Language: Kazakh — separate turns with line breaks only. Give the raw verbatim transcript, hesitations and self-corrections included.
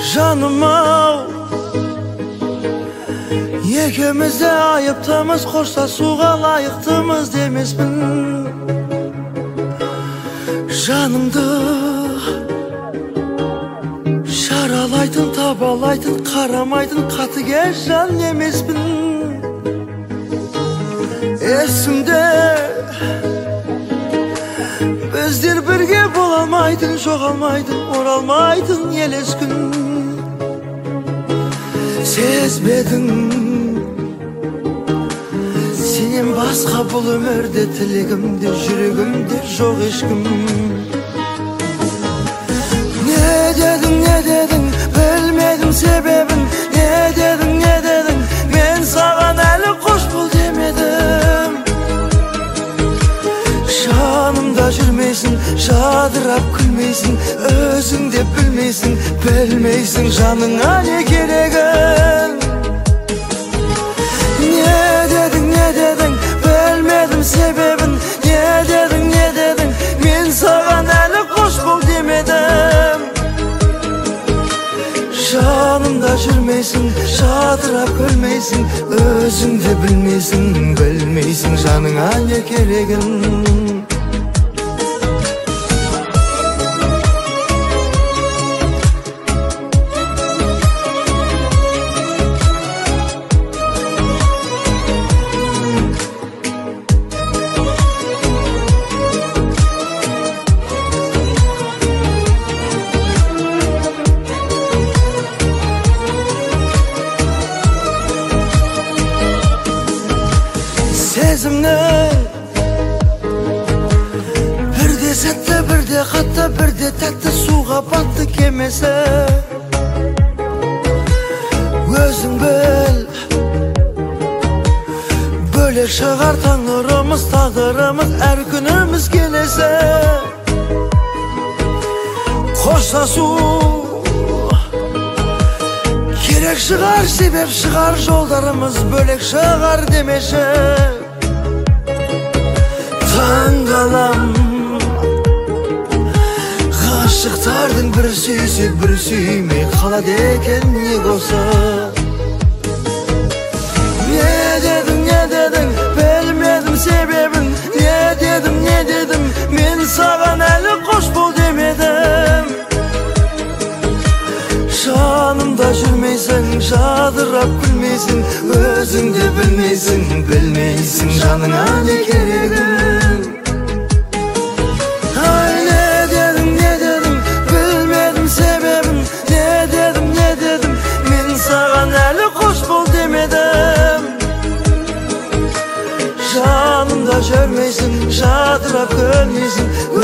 Жаным ау, екеуміз де айыптымыз, қоштасуға лайықтымыз демеспін. Жанымды жаралайтын, табалайтын, қарамайтын қатыгез жан емеспін. Есімде біздер бірге бола алмайтын, жоғалмайтын, оралмайтын елес күн. Сезбедің сенен басқа бұл өмірде, тілегімде, жүрегімде жоқ ешкім. Не дедің, не дедің, білмедім себебін. Не дедің, не дедің, мен саған әлі қош бол демедім. Жанымда жүрмейсің, жадырап күлмейсің, өзің де білмейсің, білмейсің жаныңа не керегін. Не дедің, не дедің, білмедім себебін. Не дедің, не дедің, мен саған әлі қош бол демедім. Жанымда жүрмейсің, жадырап күлмейсің, өзің де білмейсің, білмейсің жаныңа не керегін. Сезімні бірде сәтті, бірде қатты, бірде тәтті, суға батты кемесі. Өзің біл, бөлек шығар таңырымыз, тағдырымыз, әр күніміз келесі. Қоштасу керек шығар, себеп шығар, жолдарымыз бөлек шығар демеші. Таңғалам ғашықтардың бір сүйсе, бір сүймей қалады екен неге осы. Не дедің, не дедің, білмедім себебін. Не дедім, не дедім, мен саған әлі қош бол демедім. Жанымда жүрмейсің, жадырап күлмейсің, өзің де білмейсің, білмейсің жаныңа не керегін. Ай, не дедің, не дедің, білмедім себебін. Не дедім, не дедім, мен саған әлі қош бол демедім. Жанымда жүрмейсің, жадырап күлмейсің,